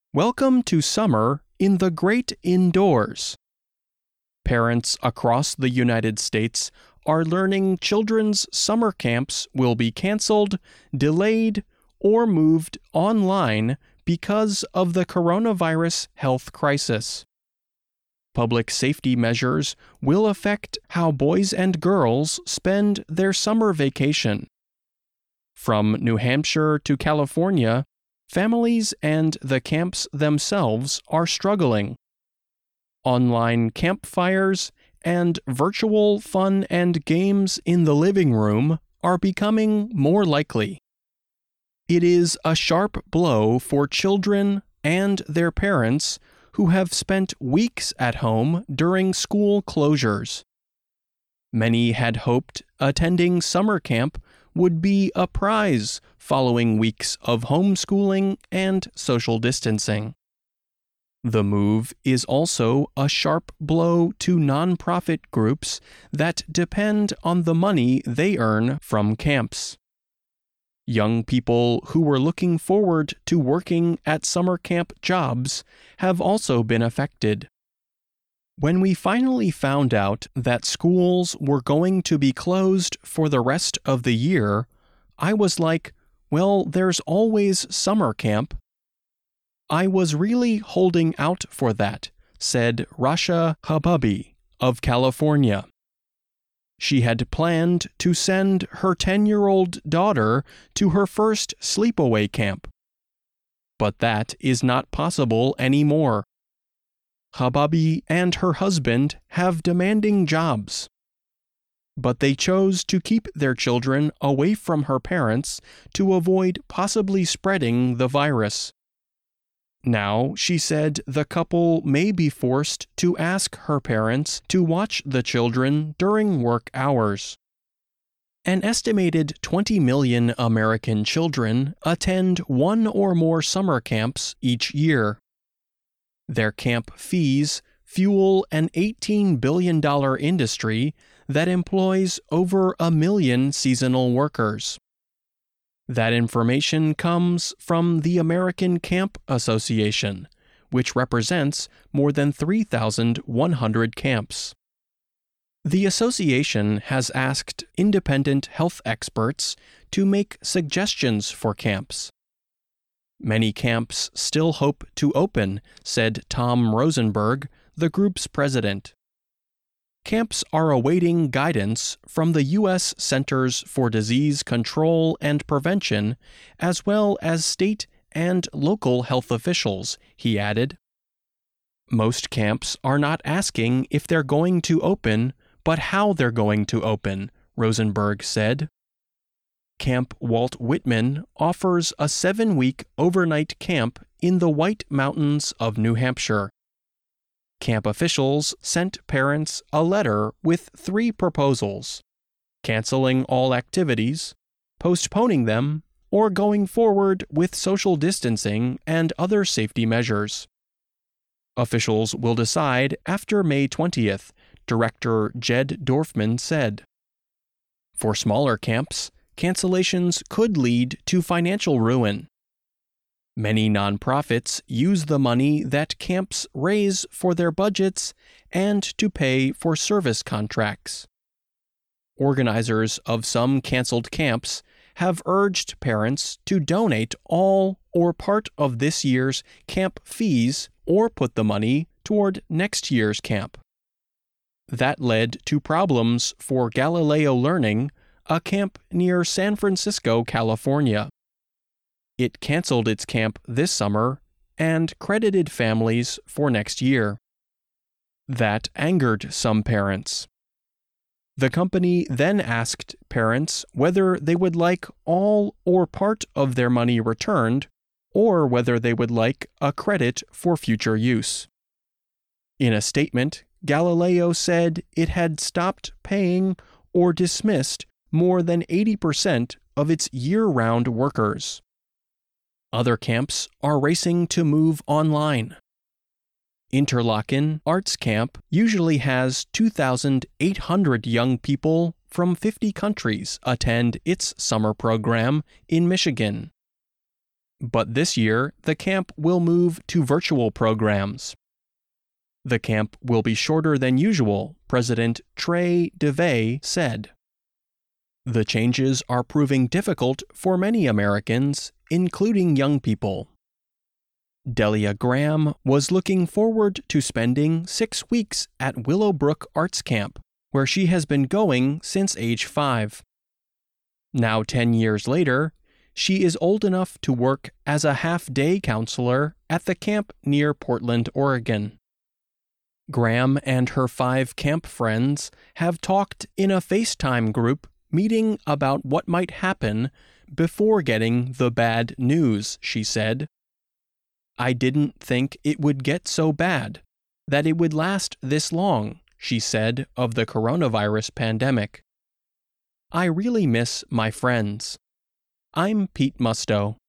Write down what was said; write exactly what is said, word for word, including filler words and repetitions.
Welcome to summer in the great indoors. Parents across the United States are learning children's summer camps will be canceled, delayed, or moved online because of the coronavirus health crisis. Public safety measures will affect how boys and girls spend their summer vacation. From New Hampshire to California, families and the camps themselves are struggling. Online campfires and virtual fun and games in the living room are becoming more likely. It is a sharp blow for children and their parents who have spent weeks at home during school closures. Many had hoped attending summer camp would be a prize following weeks of homeschooling and social distancing. The move is also a sharp blow to nonprofit groups that depend on the money they earn from camps. Young people who were looking forward to working at summer camp jobs have also been affected. When we finally found out that schools were going to be closed for the rest of the year, I was like, well, there's always summer camp. I was really holding out for that, said Rasha Hababi of California. She had planned to send her ten-year-old daughter to her first sleepaway camp. But that is not possible anymore. Hababi and her husband have demanding jobs. But they chose to keep their children away from her parents to avoid possibly spreading the virus. Now, she said the couple may be forced to ask her parents to watch the children during work hours. An estimated twenty million American children attend one or more summer camps each year. Their camp fees fuel an eighteen billion dollars industry that employs over a million seasonal workers. That information comes from the American Camp Association, which represents more than three thousand one hundred camps. The association has asked independent health experts to make suggestions for camps. Many camps still hope to open, said Tom Rosenberg, the group's president. Camps are awaiting guidance from the U S Centers for Disease Control and Prevention, as well as state and local health officials, he added. Most camps are not asking if they're going to open, but how they're going to open, Rosenberg said. Camp Walt Whitman offers a seven-week overnight camp in the White Mountains of New Hampshire. Camp officials sent parents a letter with three proposals: canceling all activities, postponing them, or going forward with social distancing and other safety measures. Officials will decide after May twentieth, Director Jed Dorfman said. For smaller camps, cancellations could lead to financial ruin. Many nonprofits use the money that camps raise for their budgets and to pay for service contracts. Organizers of some canceled camps have urged parents to donate all or part of this year's camp fees or put the money toward next year's camp. That led to problems for Galileo Learning, a camp near San Francisco, California. It canceled its camp this summer and credited families for next year. That angered some parents. The company then asked parents whether they would like all or part of their money returned or whether they would like a credit for future use. In a statement, Galileo said it had stopped paying or dismissed more than eighty percent of its year-round workers. Other camps are racing to move online. Interlochen Arts Camp usually has two thousand eight hundred young people from fifty countries attend its summer program in Michigan. But this year, the camp will move to virtual programs. The camp will be shorter than usual, President Trey DeVay said. The changes are proving difficult for many Americans, including young people. Delia Graham was looking forward to spending six weeks at Willowbrook Arts Camp, where she has been going since age five. Now ten years later, she is old enough to work as a half-day counselor at the camp near Portland, Oregon. Graham and her five camp friends have talked in a FaceTime group meeting about what might happen before getting the bad news, she said. I didn't think it would get so bad, that it would last this long, she said of the coronavirus pandemic. I really miss my friends. I'm Pete Musto.